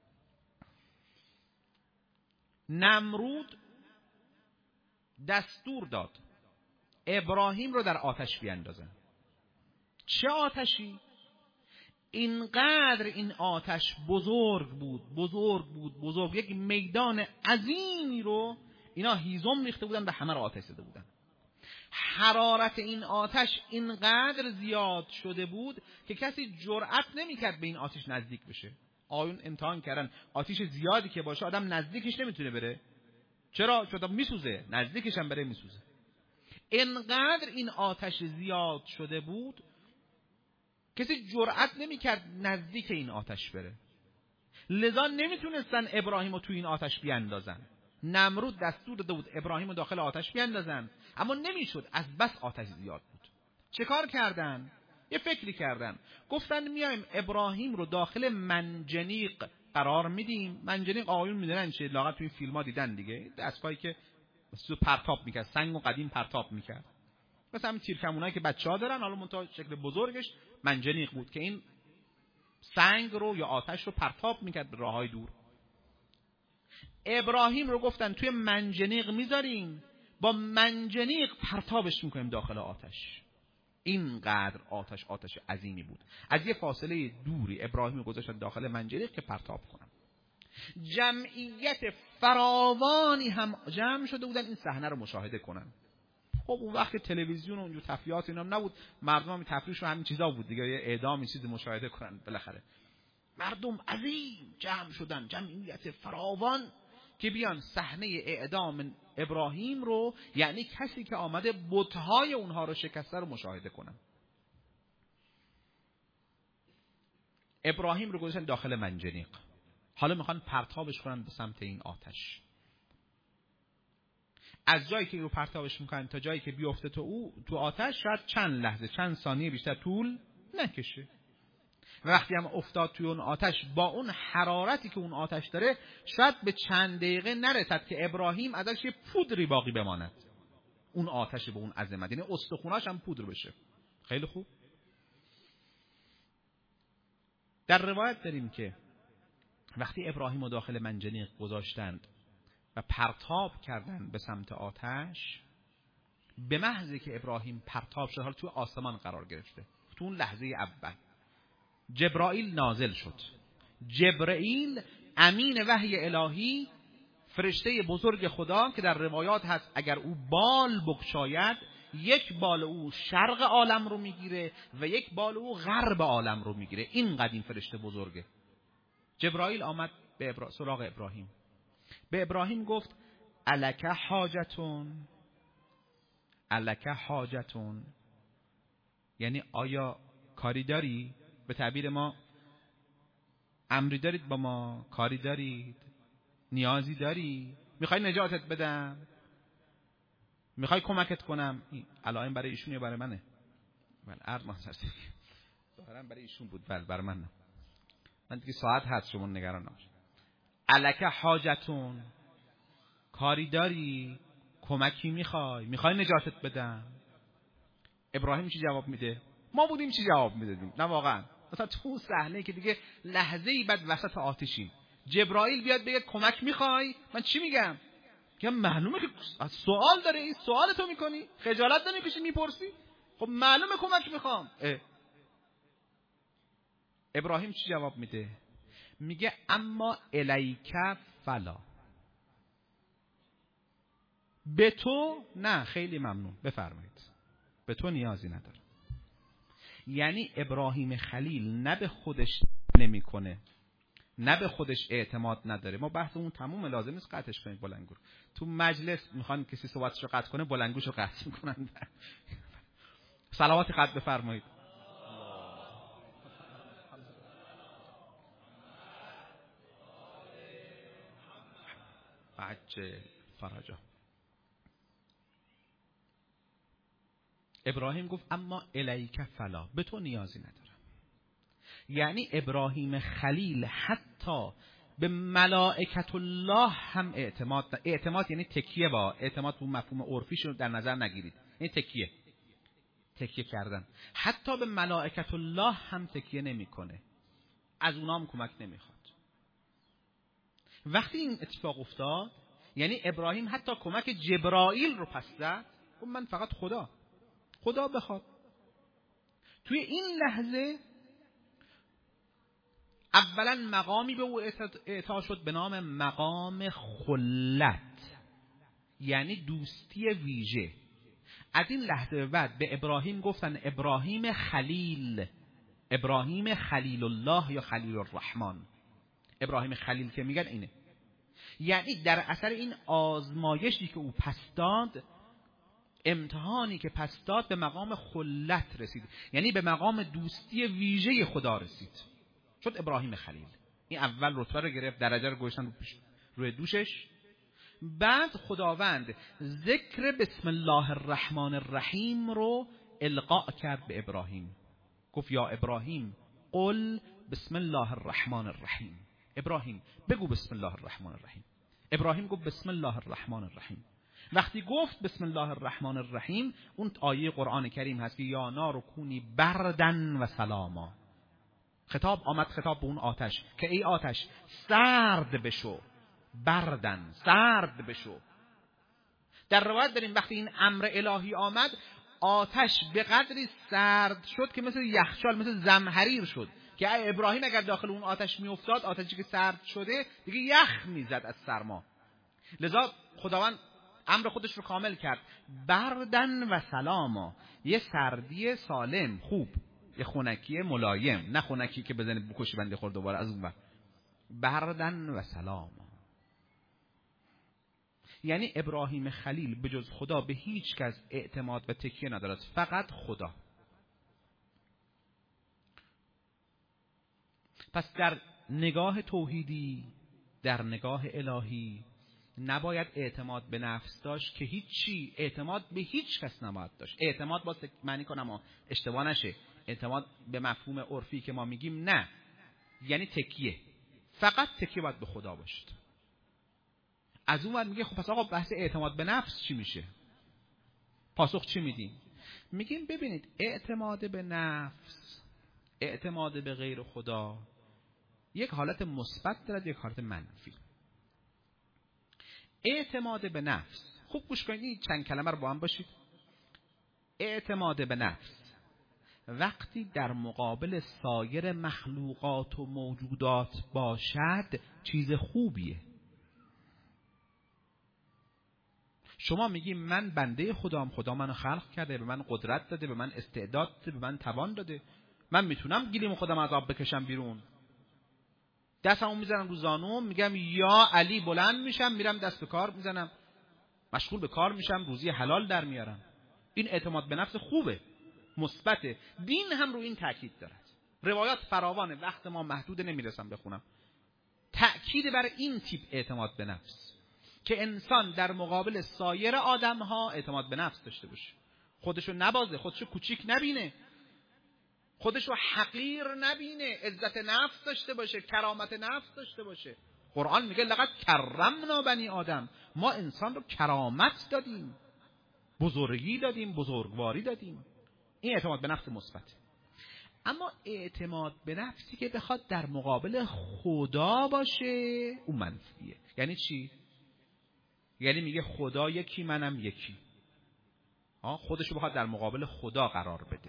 نمرود دستور داد ابراهیم رو در آتش بیاندازن. چه آتشی؟ اینقدر این آتش بزرگ بود، بزرگ بود، بزرگ، یک میدان عظیمی رو اینا هیزم ریخته بودن، به همه رو آتش زده بودن. حرارت این آتش اینقدر زیاد شده بود که کسی جرأت نمی‌کرد به این آتش نزدیک بشه. آیون امتحان کردن، آتش زیادی که باشه آدم نزدیکش نمیتونه بره. چرا؟ چون میسوزه، نزدیکش هم بره میسوزه. اینقدر این آتش زیاد شده بود کسی جرأت نمی‌کرد نزدیک این آتش بره. لذا نمیتونستن ابراهیم رو توی این آتش بیاندازن. نمرود دستور داده بود ابراهیم رو داخل آتش بیاندازن، اما نمیشد، از بس آتش زیاد بود. چه کار کردن؟ یه فکری کردن، گفتن میایم ابراهیم رو داخل منجنیق قرار میدیم. منجنیق آقایون میدونن چه، لاغر توی فیلم‌ها دیدن دیگه، دستگاهی که مثلا پرتاب میکرد، سنگ و قدیم پرتاب میکرد، مثلا همین تیرکمونایی که بچه‌ها دارن، حالا منتها شکل بزرگش منجنیق بود که این سنگ رو یا آتش رو پرتاب میکرد به راههای دور. ابراهیم رو گفتن توی منجنیق میذاریم، با منجنیق پرتابش میکنیم داخل آتش. اینقدر آتش آتش عظیمی بود. از یه فاصله دوری ابراهیم رو گذاشتن داخل منجنیق که پرتاب کنن. جمعیت فراوانی هم جمع شده بودن این صحنه رو مشاهده کنن. خب اون وقت تلویزیون و اونجور تفریحات اینا نبود، مردم هم تفریحشون همین چیزا بود دیگه، یه اعدام این چیزی مشاهده کنن. بالاخره مردم عظیم جمع شدن، جمعیت فراوان که بیان صحنه اعدام ابراهیم رو، یعنی کسی که آمده بت‌های اونها رو شکسته رو مشاهده کنن. ابراهیم رو گذاشتن داخل منجنیق، حالا میخوان پرتابش کنن به سمت این آتش. از جایی که رو پرتابش میکنن تا جایی که بیفته تو او تو آتش، شاید چند لحظه چند ثانیه بیشتر طول نکشه. و وقتی هم افتاد توی اون آتش، با اون حرارتی که اون آتش داره، شاید به چند دقیقه نرسد که ابراهیم ازش یه پودری باقی بماند. اون آتش به اون عظمت، یعنی استخوناش هم پودر بشه. خیلی خوب. در روایت داریم که وقتی ابراهیم رو داخل منجنیق گذاشتند و پرتاب کردن به سمت آتش، به محضی که ابراهیم پرتاب شد، حالا توی آسمان قرار گرفته، تو اون لحظه اول جبرائیل نازل شد. جبرائیل امین وحی الهی، فرشته بزرگ خدا که در روایات هست اگر او بال بگشاید، یک بال او شرق عالم رو میگیره و یک بال او غرب عالم رو میگیره. این قدیم فرشته بزرگه. جبرائیل آمد به ابرا... سراغ ابراهیم. به ابراهیم گفت الک حاجتون، الک حاجتون، یعنی آیا کاری داری؟ به تعبیر ما امری دارید با ما؟ کاری دارید؟ نیازی داری؟ میخوای نجاتت بدم؟ میخوای کمکت کنم؟ علائم برای ایشون یا برای منه؟ بله عرض محضرتی دارم برای ایشون بود. بله برای من نه. من دیگه ساعت هست، شما نگران نباشید. الک حاجتون، کاری داری؟ کمکی میخوای؟ میخوای نجاتت بدم؟ ابراهیم چی جواب میده؟ ما بودیم چی جواب میدادیم؟ نه واقعا. مثلا تو صحنه که دیگه لحظه ای بعد وسط آتشیم، جبرائیل بیاد بگه کمک میخوای، من چی میگم؟ که معلومه که سوال داره، این سوال تو میکنی؟ خجالت نمیکشی میپرسی؟ خب معلومه کمک میخوام. اه. ابراهیم چی جواب میده؟ میگه اما الیک فلا، به تو نه، خیلی ممنون، بفرمایید، به تو نیازی نداره. یعنی ابراهیم خلیل نه به خودش نمیکنه، نه به خودش اعتماد نداره. ما بحثمون تموم، لازم نیست قطعش کنید بلنگو. تو مجلس میخوان کسی صحبتشو قطع کنه، بلنگوشو قطع میکنن. صلوات قطع بفرمایید. عجل فرجا. ابراهیم گفت اما الیک فلا، به تو نیازی ندارم. یعنی ابراهیم خلیل حتی به ملائکت الله هم اعتماد، اعتماد یعنی تکیه، با اعتماد تو مفهوم عرفیش رو در نظر نگیرید، یعنی تکیه، تکیه کردن. حتی به ملائکت الله هم تکیه نمیکنه، از اونها هم کمک نمیخواد. وقتی این اتفاق افتاد، یعنی ابراهیم حتی کمک جبرائیل رو پس زد، گفت من فقط خدا خدا بخواد. توی این لحظه اولا مقامی به او اعطا شد به نام مقام خلت، یعنی دوستی ویژه. از این لحظه به بعد به ابراهیم گفتن ابراهیم خلیل، ابراهیم خلیل الله یا خلیل الرحمن. ابراهیم خلیل که میگن اینه، یعنی در اثر این آزمایشی که او پس داد، امتحانی که پس داد، به مقام خلت رسید، یعنی به مقام دوستی ویژه خدا رسید، شد ابراهیم خلیل. این اول رتبه رو گرفت، درجه رو گذاشتن روی دوشش. بعد خداوند ذکر بسم الله الرحمن الرحیم رو القاء کرد به ابراهیم. گفت یا ابراهیم قل بسم الله الرحمن الرحیم. ابراهیم بگو بسم الله الرحمن الرحیم. ابراهیم گفت بسم الله الرحمن الرحیم. وقتی گفت بسم الله الرحمن الرحیم، اون آیه قرآن کریم هست که یا نار کونی بردن و سلاما. خطاب آمد، خطاب به اون آتش که ای آتش سرد بشو، بردن سرد بشو. در روایت داریم وقتی این امر الهی آمد، آتش به قدری سرد شد که مثل یخچال، مثل زمهریر شد که ابراهیم اگر داخل اون آتش می افتاد، آتشی که سرد شده دیگه یخ میزد از سرما. لذا خداوند امر خودش رو کامل کرد. بردن و سلاما، یه سردی سالم خوب، یه خنکی ملایم، نه خنکی که بزنه بکشی بنده خور دوباره از اون وقت. بردن و سلاما یعنی ابراهیم خلیل به جز خدا به هیچ کس اعتماد و تکیه ندارد، فقط خدا. پس در نگاه توحیدی، در نگاه الهی نباید اعتماد به نفس داشت که هیچی، اعتماد به هیچ کس نباید داشت. اعتماد با معنی کنم و اشتباه نشه، اعتماد به مفهوم عرفی که ما میگیم نه، یعنی تکیه، فقط تکیه باید به خدا باشد. از اون ور میگه خب پس آقا بحث اعتماد به نفس چی میشه؟ پاسخ چی میدیم؟ میگیم ببینید اعتماد به نفس، اعتماد به غیر خدا یک حالت مثبت دارد، یک حالت منفی. اعتماد به نفس، خوب گوش کنید چند کلمه رو با هم باشید. اعتماد به نفس وقتی در مقابل سایر مخلوقات و موجودات باشد چیز خوبیه. شما میگیم من بنده خدام، خدا منو خلق کرده، به من قدرت داده، به من استعداد داده، به من توان داده، من میتونم گلیم خودم از آب بکشم بیرون. دستمو میزنم رو زانوم میگم یا علی، بلند میشم میرم دست به کار میزنم، مشغول به کار میشم، روزی حلال در میارم. این اعتماد به نفس خوبه، مثبته. دین هم رو این تاکید دارد. روایات فراوانه، وقت ما محدود نمیرسم بخونم. تاکید بر این تیپ اعتماد به نفس که انسان در مقابل سایر آدم‌ها اعتماد به نفس داشته باشه، خودشو نبازه، خودشو کوچیک نبینه، خودشو حقیر نبینه، عزت نفس داشته باشه، کرامت نفس داشته باشه. قرآن میگه لقد کرمنا بنی آدم، ما انسان رو کرامت دادیم، بزرگی دادیم، بزرگواری دادیم. این اعتماد به نفس مثبت. اما اعتماد به نفسی که بخواد در مقابل خدا باشه اون منفیه. یعنی چی؟ یعنی میگه خدا یکی منم یکی، ها، خودشو بخواد در مقابل خدا قرار بده.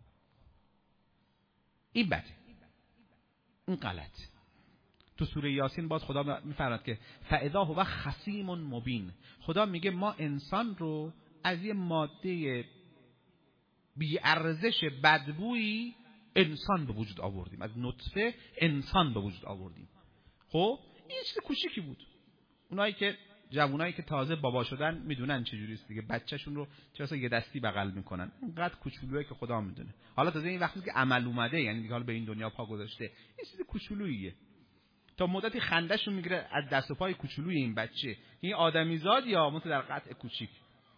این بده، این غلط. تو سوره یاسین باز خدا میفرماید که فاذا هو خصیم مبین. خدا میگه ما انسان رو از یه ماده بی ارزش بدبویی انسان به وجود آوردیم، از نطفه انسان به وجود آوردیم. خب این چیز کوچیکی بود. اونایی که جوانایی که تازه بابا شدن میدونن چه جوری است دیگه، بچه‌شون رو چرا یه دستی بغل میکنن، اینقدر کوچولوئه که خدا میدونه. حالا تازه این وقتی که عمل اومده، یعنی دیگه حالا به این دنیا پا گذاشته، این چیز کوچولوئیه. تا مدتی خنده‌شون میگیره از دست و پای کوچولوی این بچه، این آدمیزاد یا مت در قطع کوچیک.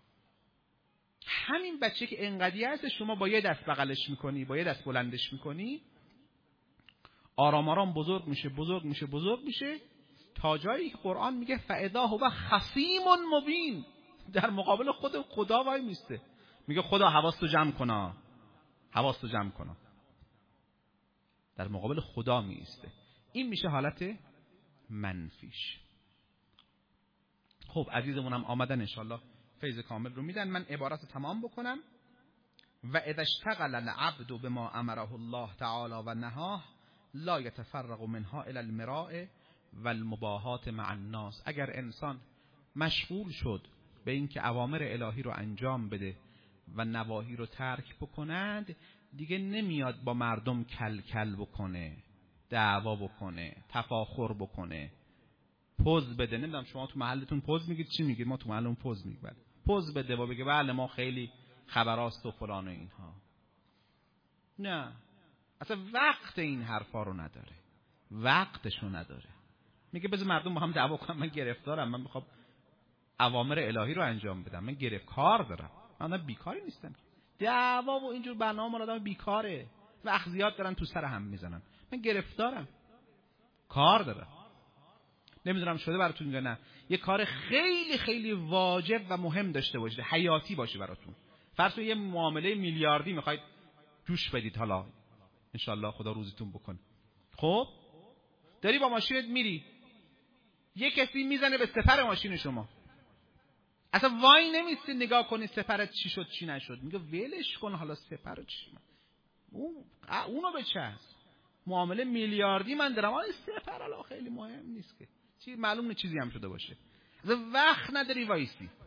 همین بچه که انقدی هست شما با یه دست بغلش میکنی، با یه دست بلندش میکنی، آرام آرام بزرگ میشه، بزرگ میشه، بزرگ میشه تا جایی که قرآن میگه فاذا هو خصیم مبین، در مقابل خود خدا وای میسته، میگه خدا حواستو جمع کنا، حواستو جمع کنا، در مقابل خدا میسته. این میشه حالت منفیش. خب عزیزمونم آمدن انشالله فیض کامل رو میدن. من عبارت رو تمام بکنم. و اذا اشتغل العبد بما امره الله تعالی و نهاه لا يتفرغ منها الى المراء والمباهات مع الناس. اگر انسان مشغول شد به اینکه اوامر الهی رو انجام بده و نواهی رو ترک بکند، دیگه نمیاد با مردم کل کل بکنه، دعوا بکنه، تفاخر بکنه، پوز بده. نمیدونم شما تو محلتون پوز میگید چی میگید؟ ما تو محلمون پوز میگیم. بله پوز بده و بگه بله ما خیلی خبراست و فلان و اینها. نه، اصلا وقت این حرفا رو نداره، وقتشو نداره. میگه بذار مردم با هم دعوا کنن، من گرفتارم، من میخوام اوامر الهی رو انجام بدم، من گرفت کار دارم، من بیکاری نیستم. دعوا و اینجور برنامه آدم بیکاره، وقت زیاد دارن تو سر هم میزنن، من گرفتارم، کار دارم. نمیدونم شده براتون یا نه، یه کار خیلی خیلی واجب و مهم داشته باشید، حیاتی باشه براتون. فرض کنید یه معامله میلیاردی میخواید جوش بدید، حالا انشالله خدا روزیتون بکنه. خب داری با ماشینت میری، یه کسی میزنه به سپر ماشین شما، اصلا وای نمیستی نگاه کنی سپرت چی شد چی نشد، میگه ولش کن حالا سپر چی، اون اونو بچس، معامله میلیاردی من دارم، حالا سپر حالا خیلی مهم نیست که چی، معلوم نیست چیزی هم شده باشه، اصلا وقت نداری وایسی.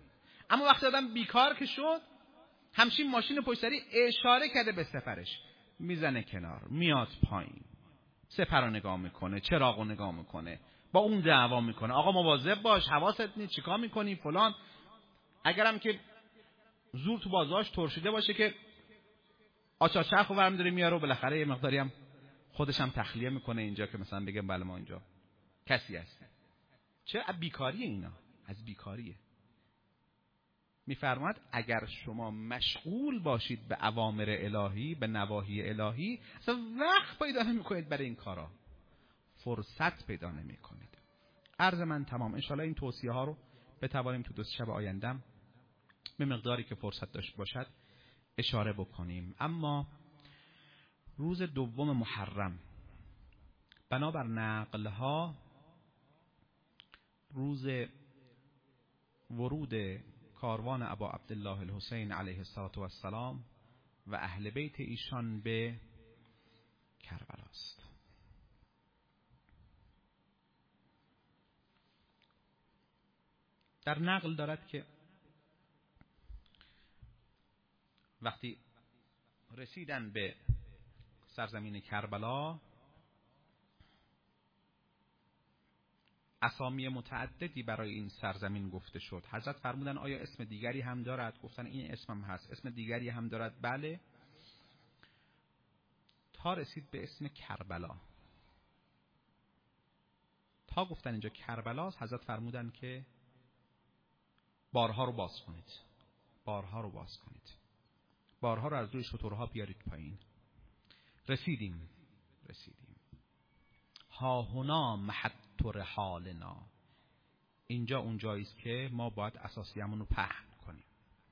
اما وقتی آدم بیکار که شد، همچین ماشین پشت سری اشاره کرده به سپرش، میزنه کنار، میاد پایین، سپر رو نگاه میکنه، چراغ رو نگاه میکنه، با اون دعوا میکنه، آقا مواظب باش، حواست نیست، چیکار میکنی فلان. اگرم که زور تو بازاش ترشیده باشه که آچارچرخ رو برمی داره میاره و بالاخره یه مقداری هم خودش هم تخلیه میکنه اینجا که مثلا بگم بله ما اینجا کسی هست. چه بیکاریه اینا؟ از بیکاریه. میفرماید اگر شما مشغول باشید به اوامر الهی، به نواهی الهی، اصلا وقت پیدا نمیکنید برای این کارا، فرصت پیدا نمیکنید. عرض من تمام. انشالله این توصیه ها رو بتوانیم تو دو شب آیندم به مقداری که فرصت داشت باشد اشاره بکنیم. اما روز دوم محرم بنابر نقل ها روز ورود کاروان ابا عبدالله الحسین علیه السلام و اهل بیت ایشان به کربلا است. در نقل دارد که وقتی رسیدن به سرزمین کربلا، اسامی متعددی برای این سرزمین گفته شد. حضرت فرمودن آیا اسم دیگری هم دارد؟ گفتن این اسمم هست. اسم دیگری هم دارد؟ بله. تا رسید به اسم کربلا، تا گفتن اینجا کربلاست، حضرت فرمودن که بارها رو باز کنید، بارها رو باز کنید، بارها رو از روی شترها بیارید پایین. رسیدیم رسیدیم ها هنا محط رحالنا، اینجا اون جایی است که ما باید اساسیمون رو پهن کنیم.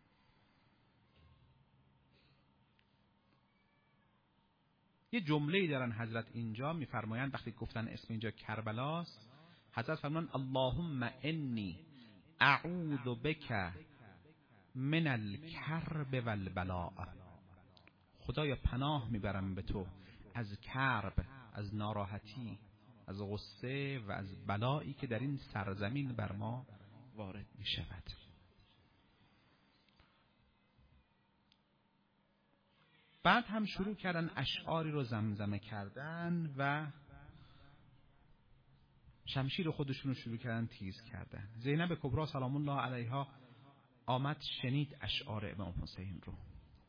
یه جمله‌ای دارن حضرت اینجا میفرمایند وقتی گفتن اسم اینجا کربلاست، حضرت فرمودن اللهم انی اعوذ بک من الکرب والبلاء، خدایا پناه میبرم به تو از کرب، از ناراحتی، از غصه و از بلایی که در این سرزمین بر ما وارد می شود. بعد هم شروع کردن اشعاری رو زمزمه کردن و شمشیر خودشون رو شروع کردن تیز کردن. زینب کبرا سلام الله علیها آمد شنید اشعار امام حسین رو،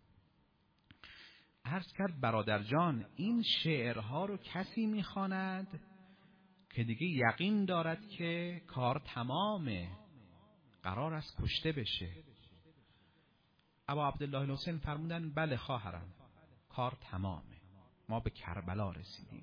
عرض کرد برادر جان این شعرها رو کسی میخواند که دیگه یقین دارد که کار تمامه، قرار است کشته بشه. ابا عبدالله الحسین فرمودن بله خواهرم، کار تمامه، ما به کربلا رسیدیم.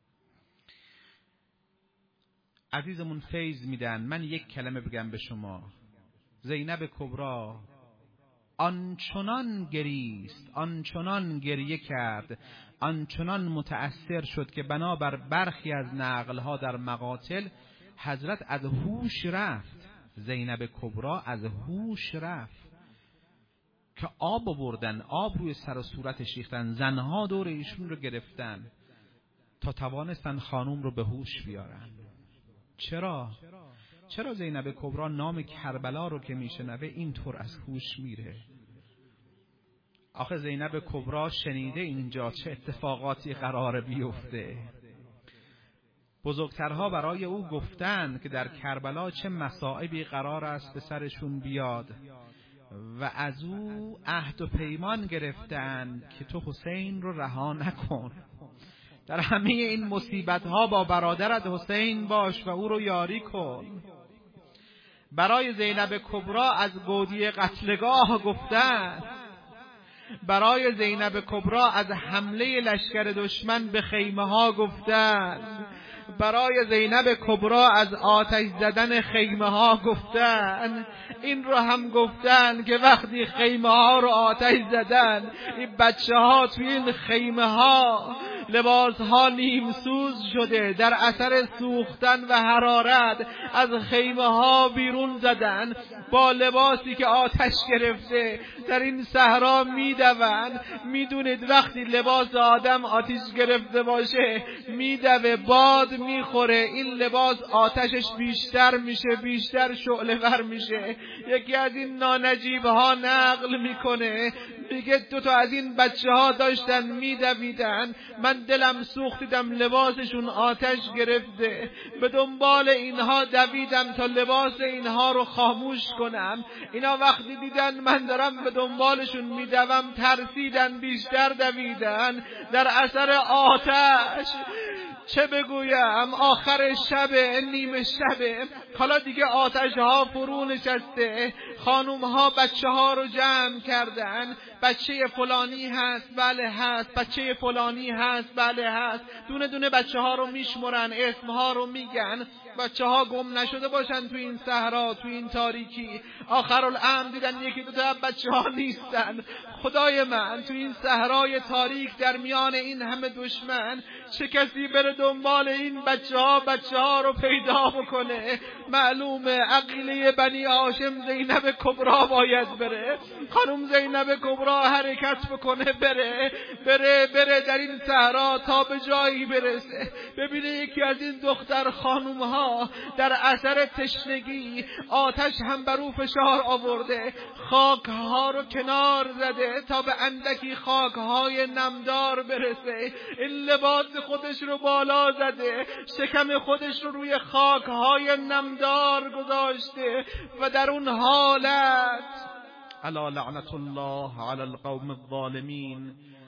عزیزمون فیض میدن، من یک کلمه بگم به شما. زینب کبرا آنچنان گریست، آنچنان گریه کرد، آنچنان متأثر شد که بنابر برخی از نقلها در مقاتل حضرت از هوش رفت، زینب کبرا از هوش رفت که آب آوردن، آب روی سر و صورتش ریختن، زنها دور ایشون رو گرفتن تا توانستن خانوم رو به هوش بیارن. چرا؟ چرا زینب کبرا نام کربلا رو که میشنوه اینطور از هوش میره؟ آخه زینب کبرا شنیده اینجا چه اتفاقاتی قرار بیفته. بزرگترها برای او گفتن که در کربلا چه مصائبی قرار است به سرشون بیاد و از او عهد و پیمان گرفتن که تو حسین رو رها نکن، در همه این مصیبت ها با برادرت حسین باش و او رو یاری کن. برای زینب کبرا از گودی قتلگاه گفتن، برای زینب کبرا از حمله لشکر دشمن به خیمه ها گفتن، برای زینب کبرا از آتش زدن خیمه ها گفتن. این رو هم گفتن که وقتی خیمه ها رو آتش زدن، این بچه ها توی این خیمه ها لباسها نیم سوز شده، در اثر سوختن و حرارت از خیمه ها بیرون زدن، با لباسی که آتش گرفته در این صحرا میدوند. میدونید وقتی لباس آدم آتش گرفته باشه میدوه، باد میخوره، این لباس آتشش بیشتر میشه، بیشتر شعله ور میشه. یکی از این نانجیب ها نقل میکنه، میگه دو تا از این بچه ها داشتن میدویدن، من دلم سوخت، دیدم لباسشون آتش گرفته، به دنبال اینها دویدم تا لباس اینها رو خاموش کنم. اینا وقتی دیدن من دارم به دنبالشون میدوم ترسیدن، بیشتر دویدن در اثر آتش. چه بگویم، آخر شب، نیمه شب، حالا دیگه آتش ها فرو نشسته، خانوم ها بچه ها رو جمع کردن، بچه فلانی هست، بله هست، بچه فلانی هست، بله هست، دونه دونه بچه ها رو میشمرن، اسم ها رو میگن، بچه ها گم نشده باشن تو این صحرا، تو این تاریکی. آخرالامر دیدن یکی دو تا بچه ها نیستن. خدای من، تو این صحرای تاریک در میان این همه دشمن چه کسی بره دنبال این بچه ها بچه ها رو پیدا بکنه؟ معلومه عقیله بنی هاشم زینب کبرا باید بره. خانم زینب کبرا حرکت بکنه، بره بره بره در این صحرا تا به جایی برسه ببینه یکی از این دختر خانوم ها در اثر تشنگی آتش هم بر او فشار آورده، خاک ها رو کنار زده تا به اندکی خاک های نمدار برسه. این لباس خودش رو بالا زده، شکم خودش رو روی خاک های نمدار گذاشته و در اون حالت، الا لعنت الله علی القوم الظالمین،